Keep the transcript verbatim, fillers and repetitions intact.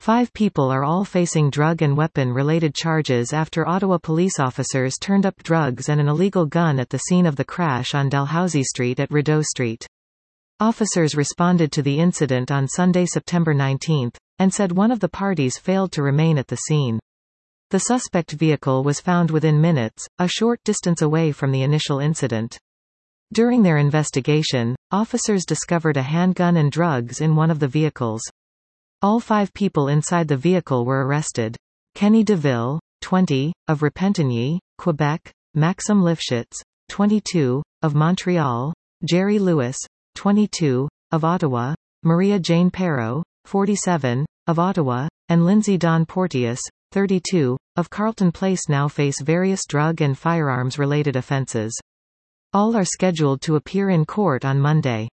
Five people are all facing drug and weapon-related charges after Ottawa police officers turned up drugs and an illegal gun at the scene of the crash on Dalhousie Street at Rideau Street. Officers responded to the incident on Sunday, September nineteenth, and said one of the parties failed to remain at the scene. The suspect vehicle was found within minutes, a short distance away from the initial incident. During their investigation, officers discovered a handgun and drugs in one of the vehicles. All five people inside the vehicle were arrested. Kenny DeVille, twenty, of Repentigny, Quebec; Maxim Lifshitz, twenty-two, of Montreal; Jerry Lewis, twenty-two, of Ottawa; Maria Jane Perreault, forty-seven, of Ottawa; and Lindsay Dawn Porteous, thirty-two, of Carleton Place now face various drug and firearms-related offences. All are scheduled to appear in court on Monday.